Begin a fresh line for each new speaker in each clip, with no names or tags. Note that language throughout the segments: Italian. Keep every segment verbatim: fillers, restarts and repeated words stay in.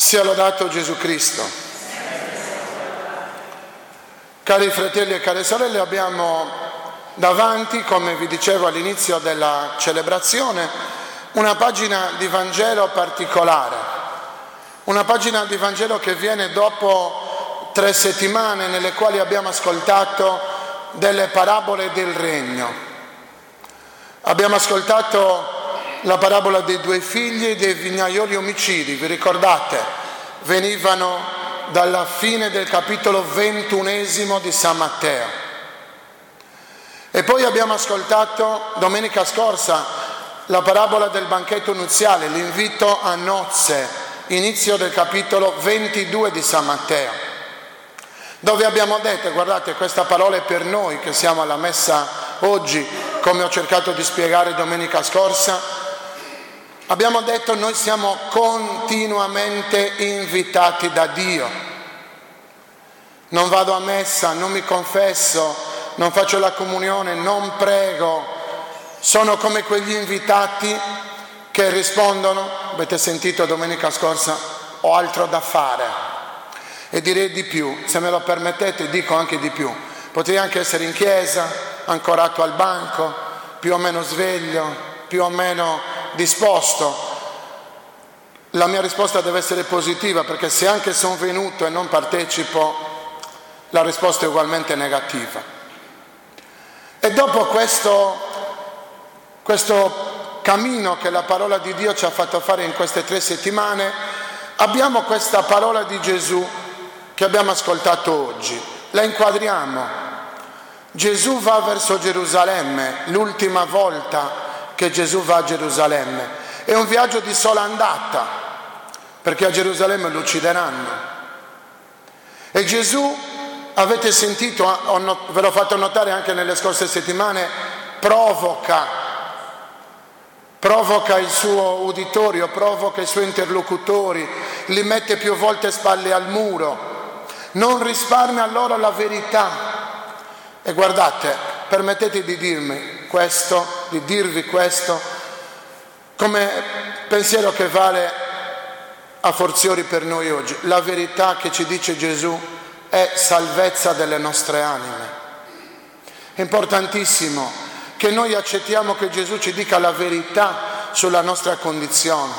Sia lodato Gesù Cristo. Cari fratelli e care sorelle, abbiamo davanti, come vi dicevo all'inizio della celebrazione, una pagina di Vangelo particolare, una pagina di Vangelo che viene dopo tre settimane nelle quali abbiamo ascoltato delle parabole del regno. Abbiamo ascoltato la parabola dei due figli dei vignaioli omicidi, vi ricordate? Venivano dalla fine del capitolo ventunesimo di San Matteo. E poi abbiamo ascoltato domenica scorsa la parabola del banchetto nuziale, l'invito a nozze, inizio del capitolo ventidue di San Matteo, dove abbiamo detto, guardate, questa parola è per noi che siamo alla messa oggi, come ho cercato di spiegare domenica scorsa. Abbiamo detto noi siamo continuamente invitati da Dio. Non vado a messa, non mi confesso, non faccio la comunione, non prego. Sono come quegli invitati che rispondono, avete sentito domenica scorsa, ho altro da fare. E direi di più, se me lo permettete dico anche di più. Potrei anche essere in chiesa, ancorato al banco, più o meno sveglio, più o meno disposto. La mia risposta deve essere positiva, perché se anche sono venuto e non partecipo, la risposta è ugualmente negativa. E dopo questo, questo cammino che la parola di Dio ci ha fatto fare in queste tre settimane, abbiamo questa parola di Gesù che abbiamo ascoltato oggi. La inquadriamo. Gesù va verso Gerusalemme, l'ultima volta che Gesù va a Gerusalemme. È un viaggio di sola andata, perché a Gerusalemme lo uccideranno. E Gesù, avete sentito, ve l'ho fatto notare anche nelle scorse settimane, provoca, provoca il suo uditorio, provoca i suoi interlocutori, li mette più volte spalle al muro, non risparmia loro la verità. E guardate, permettete di dirmi questo, di dirvi questo, come pensiero che vale a forziori per noi oggi. La verità che ci dice Gesù è salvezza delle nostre anime. È importantissimo che noi accettiamo che Gesù ci dica la verità sulla nostra condizione,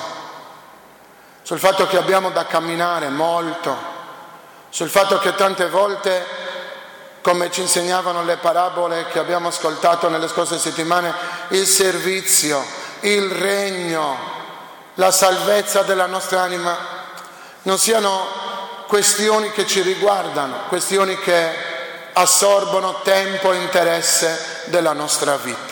sul fatto che abbiamo da camminare molto, sul fatto che tante volte, come ci insegnavano le parabole che abbiamo ascoltato nelle scorse settimane, il servizio, il regno, la salvezza della nostra anima non siano questioni che ci riguardano, questioni che assorbono tempo e interesse della nostra vita.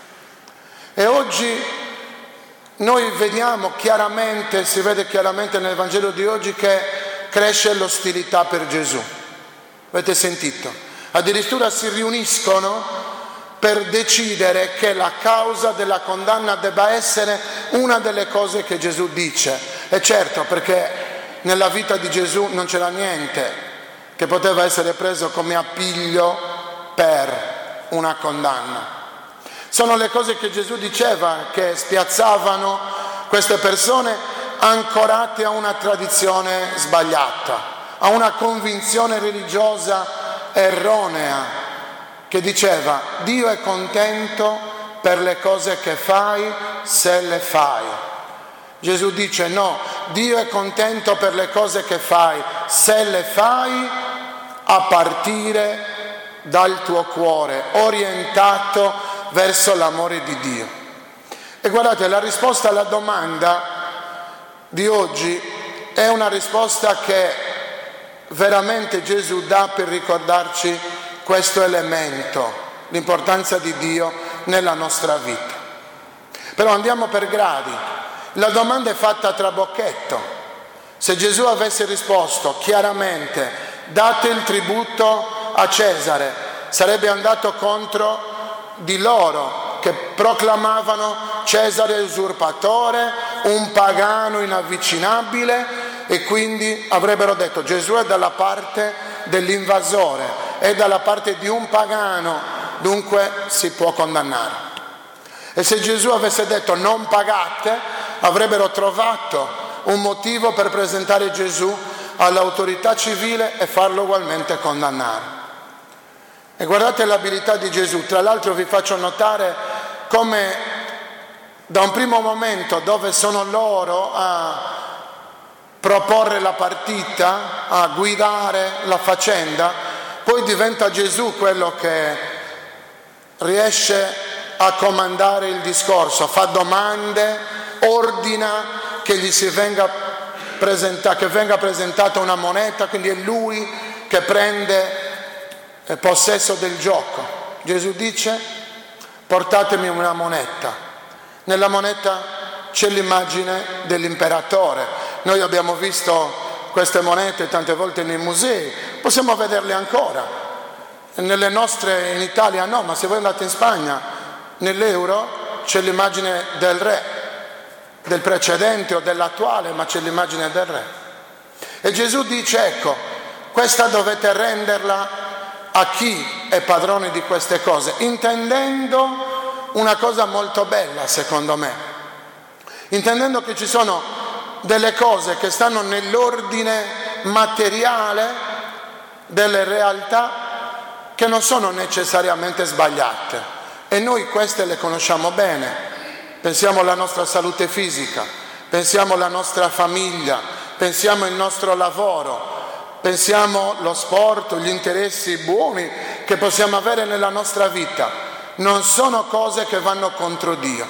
E oggi noi vediamo chiaramente, si vede chiaramente nel Vangelo di oggi, che cresce l'ostilità per Gesù. Avete sentito? Addirittura si riuniscono per decidere che la causa della condanna debba essere una delle cose che Gesù dice. E certo, perché nella vita di Gesù non c'era niente che poteva essere preso come appiglio per una condanna. Sono le cose che Gesù diceva che spiazzavano queste persone ancorate a una tradizione sbagliata, a una convinzione religiosa erronea, che diceva Dio è contento per le cose che fai se le fai. Gesù dice no, Dio è contento per le cose che fai se le fai a partire dal tuo cuore, orientato verso l'amore di Dio. E guardate, la risposta alla domanda di oggi è una risposta che veramente Gesù dà per ricordarci questo elemento, l'importanza di Dio nella nostra vita. Però andiamo per gradi. La domanda è fatta a trabocchetto. Se Gesù avesse risposto chiaramente date il tributo a Cesare, sarebbe andato contro di loro che proclamavano Cesare usurpatore, un pagano inavvicinabile, e quindi avrebbero detto Gesù è dalla parte dell'invasore, è dalla parte di un pagano, dunque si può condannare. E se Gesù avesse detto non pagate, avrebbero trovato un motivo per presentare Gesù all'autorità civile e farlo ugualmente condannare. E guardate l'abilità di Gesù. Tra l'altro vi faccio notare come da un primo momento dove sono loro a proporre la partita, a guidare la faccenda, poi diventa Gesù quello che riesce a comandare il discorso, fa domande, ordina che gli si venga presentata, che venga presentata una moneta, quindi è lui che prende possesso del gioco. Gesù dice: portatemi una moneta. Nella moneta c'è l'immagine dell'imperatore. Noi abbiamo visto queste monete tante volte nei musei, possiamo vederle ancora. Nelle nostre in Italia no, ma se voi andate in Spagna, nell'euro c'è l'immagine del re, del precedente o dell'attuale, ma c'è l'immagine del re. E Gesù dice: ecco, questa dovete renderla a chi è padrone di queste cose, intendendo una cosa molto bella, secondo me, intendendo che ci sono delle cose che stanno nell'ordine materiale delle realtà che non sono necessariamente sbagliate, e noi queste le conosciamo bene. Pensiamo alla nostra salute fisica, pensiamo alla nostra famiglia, pensiamo al nostro lavoro, pensiamo allo sport, gli interessi buoni che possiamo avere nella nostra vita. Non sono cose che vanno contro Dio.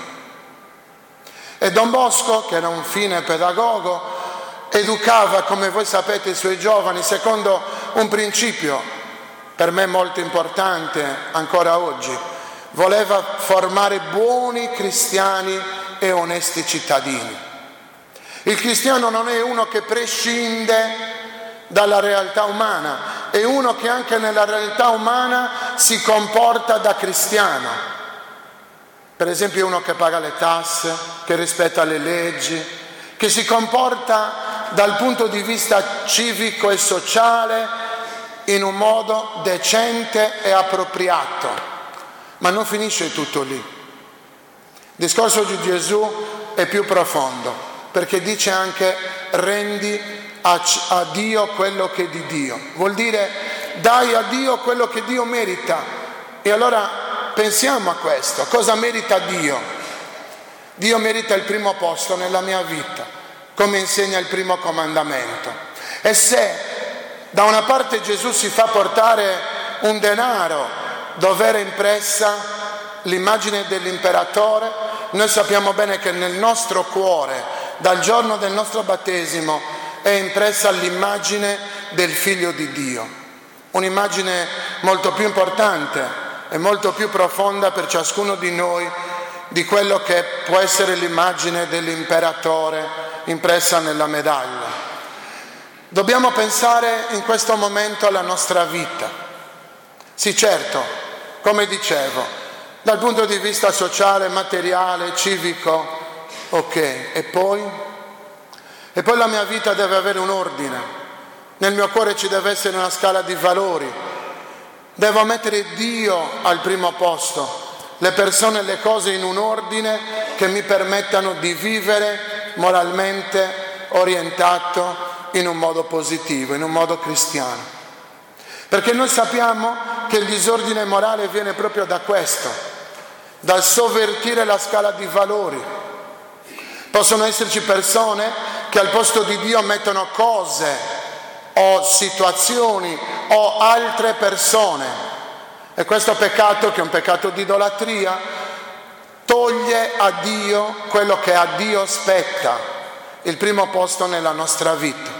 E Don Bosco, che era un fine pedagogo, educava, come voi sapete, i suoi giovani secondo un principio per me molto importante ancora oggi. Voleva formare buoni cristiani e onesti cittadini. Il cristiano non è uno che prescinde dalla realtà umana, è uno che anche nella realtà umana si comporta da cristiano. Per esempio uno che paga le tasse, che rispetta le leggi, che si comporta dal punto di vista civico e sociale in un modo decente e appropriato. Ma non finisce tutto lì. Il discorso di Gesù è più profondo, perché dice anche: rendi a, a Dio quello che è di Dio. Vuol dire dai a Dio quello che Dio merita. E allora pensiamo a questo: cosa merita Dio? Dio merita il primo posto nella mia vita, come insegna il primo comandamento. E se da una parte Gesù si fa portare un denaro dove era impressa l'immagine dell'imperatore, noi sappiamo bene che nel nostro cuore, dal giorno del nostro battesimo, è impressa l'immagine del Figlio di Dio, un'immagine molto più importante e molto più profonda per ciascuno di noi di quello che può essere l'immagine dell'imperatore impressa nella medaglia. Dobbiamo pensare in questo momento alla nostra vita. Sì, certo, come dicevo, dal punto di vista sociale, materiale, civico, ok, e poi? E poi la mia vita deve avere un ordine, nel mio cuore ci deve essere una scala di valori, devo mettere Dio al primo posto, le persone e le cose in un ordine che mi permettano di vivere moralmente orientato in un modo positivo, in un modo cristiano. Perché noi sappiamo che il disordine morale viene proprio da questo, dal sovvertire la scala di valori. Possono esserci persone che al posto di Dio mettono cose o situazioni o altre persone, e questo peccato, che è un peccato di idolatria, toglie a Dio quello che a Dio spetta, il primo posto nella nostra vita.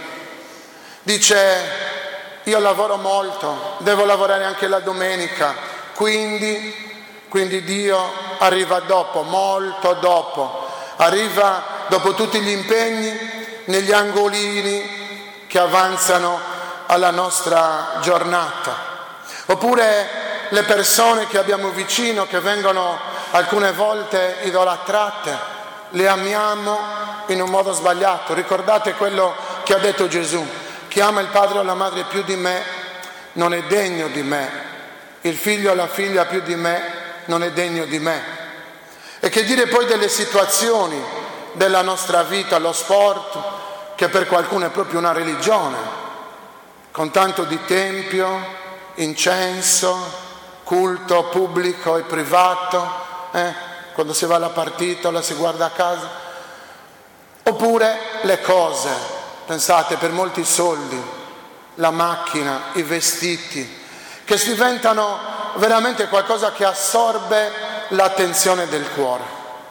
Dice: io lavoro molto, devo lavorare anche la domenica, quindi, quindi Dio arriva dopo, molto dopo, arriva dopo tutti gli impegni, negli angolini che avanzano alla nostra giornata. Oppure le persone che abbiamo vicino, che vengono alcune volte idolatrate, le amiamo in un modo sbagliato. Ricordate quello che ha detto Gesù: chi ama il padre o la madre più di me non è degno di me, il figlio o la figlia più di me non è degno di me. E che dire poi delle situazioni della nostra vita, lo sport, che per qualcuno è proprio una religione, con tanto di tempio, incenso, culto pubblico e privato, eh? quando si va alla partita, la si guarda a casa, oppure le cose, pensate, per molti soldi, la macchina, i vestiti, che diventano veramente qualcosa che assorbe l'attenzione del cuore.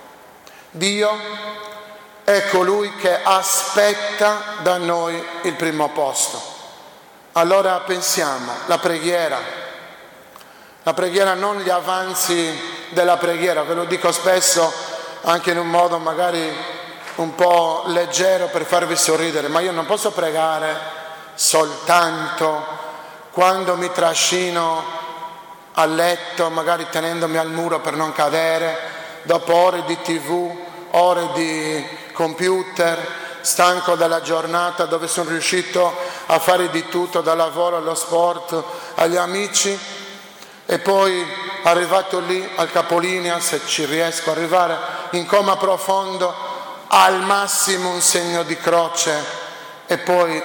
Dio è colui che aspetta da noi il primo posto. Allora pensiamo, la preghiera, la preghiera non gli avanzi della preghiera, ve lo dico spesso anche in un modo magari un po' leggero per farvi sorridere, ma io non posso pregare soltanto quando mi trascino a letto, magari tenendomi al muro per non cadere, dopo ore di tv, ore di computer, stanco dalla giornata dove sono riuscito a fare di tutto, dal lavoro allo sport, agli amici, e poi arrivato lì al capolinea, se ci riesco ad arrivare, in coma profondo, al massimo un segno di croce e poi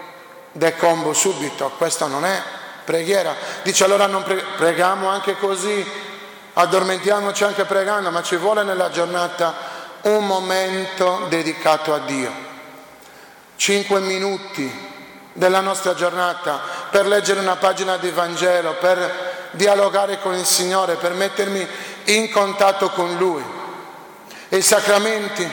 decombo subito. Questo non è preghiera. Dice allora non pre- preghiamo anche così, addormentiamoci anche pregando, ma ci vuole nella giornata un momento dedicato a Dio, cinque minuti della nostra giornata per leggere una pagina di Vangelo, per dialogare con il Signore, per mettermi in contatto con Lui. E i sacramenti,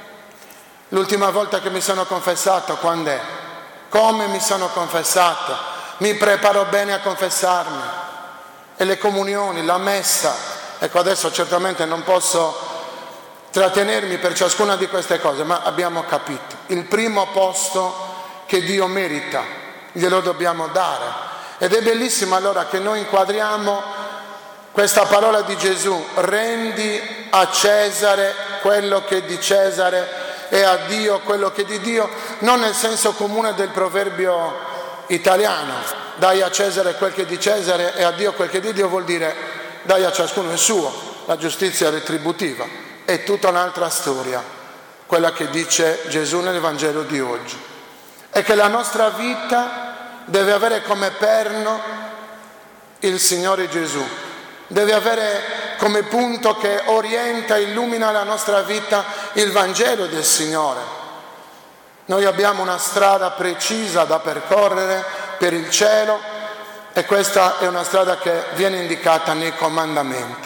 l'ultima volta che mi sono confessato, quando è? Come mi sono confessato? Mi preparo bene a confessarmi. E le comunioni, la messa, ecco adesso certamente non posso trattenermi per ciascuna di queste cose, ma abbiamo capito, il primo posto che Dio merita, glielo dobbiamo dare. Ed è bellissimo allora che noi inquadriamo questa parola di Gesù: rendi a Cesare quello che è di Cesare e a Dio quello che è di Dio, non nel senso comune del proverbio italiano, dai a Cesare quel che è di Cesare e a Dio quel che è di Dio, vuol dire dai a ciascuno il suo, la giustizia retributiva. È tutta un'altra storia, quella che dice Gesù nel Vangelo di oggi. È che la nostra vita deve avere come perno il Signore Gesù, deve avere come punto che orienta e illumina la nostra vita il Vangelo del Signore. Noi abbiamo una strada precisa da percorrere per il cielo e questa è una strada che viene indicata nei comandamenti.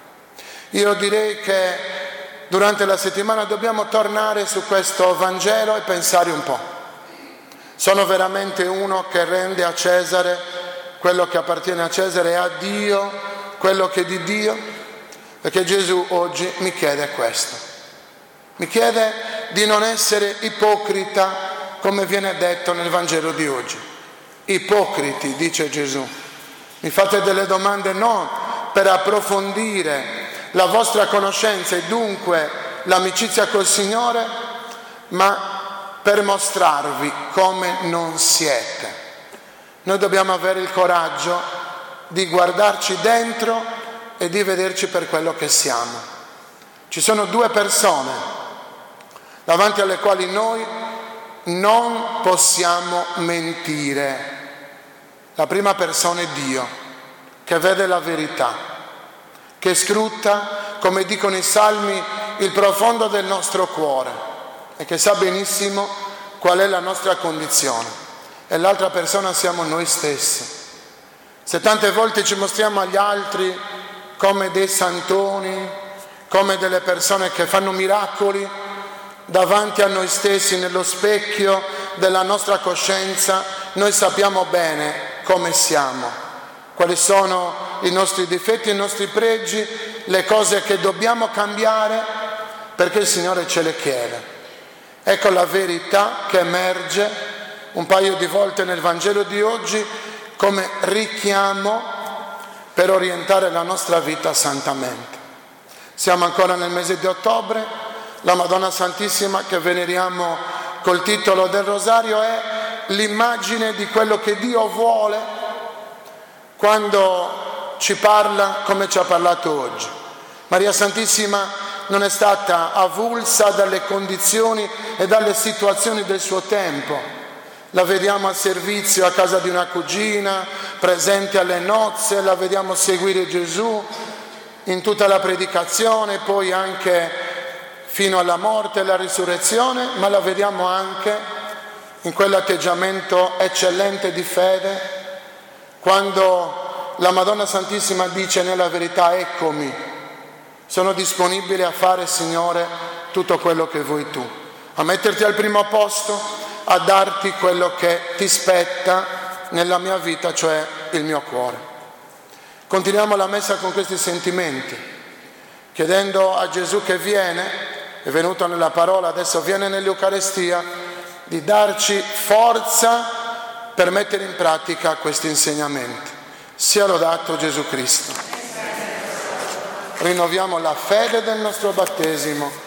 Io direi che durante la settimana dobbiamo tornare su questo Vangelo e pensare un po'. Sono veramente uno che rende a Cesare quello che appartiene a Cesare e a Dio quello che è di Dio? Perché Gesù oggi mi chiede questo. Mi chiede di non essere ipocrita, come viene detto nel Vangelo di oggi. Ipocriti, dice Gesù. Mi fate delle domande non per approfondire la vostra conoscenza e dunque l'amicizia col Signore, ma per mostrarvi come non siete. Noi dobbiamo avere il coraggio di guardarci dentro e di vederci per quello che siamo. Ci sono due persone davanti alle quali noi non possiamo mentire. La prima persona è Dio, che vede la verità, che scruta, come dicono i salmi, il profondo del nostro cuore e che sa benissimo qual è la nostra condizione. E l'altra persona siamo noi stessi. Se tante volte ci mostriamo agli altri come dei santoni, come delle persone che fanno miracoli, davanti a noi stessi, nello specchio della nostra coscienza, noi sappiamo bene come siamo, quali sono i nostri difetti, i nostri pregi, le cose che dobbiamo cambiare, perché il Signore ce le chiede. Ecco la verità che emerge un paio di volte nel Vangelo di oggi come richiamo per orientare la nostra vita santamente. Siamo ancora nel mese di ottobre, la Madonna Santissima che veneriamo col titolo del Rosario è l'immagine di quello che Dio vuole quando ci parla come ci ha parlato oggi. Maria Santissima non è stata avulsa dalle condizioni e dalle situazioni del suo tempo. La vediamo al servizio a casa di una cugina, presente alle nozze, la vediamo seguire Gesù in tutta la predicazione, poi anche fino alla morte e alla risurrezione, ma la vediamo anche in quell'atteggiamento eccellente di fede, quando la Madonna Santissima dice nella verità: eccomi, sono disponibile a fare, Signore, tutto quello che vuoi tu, a metterti al primo posto, a darti quello che ti spetta nella mia vita, cioè il mio cuore. Continuiamo la messa con questi sentimenti, chiedendo a Gesù che viene, è venuto nella parola, adesso viene nell'Eucaristia, di darci forza per mettere in pratica questi insegnamenti. Sia lodato Gesù Cristo. Rinnoviamo la fede del nostro battesimo.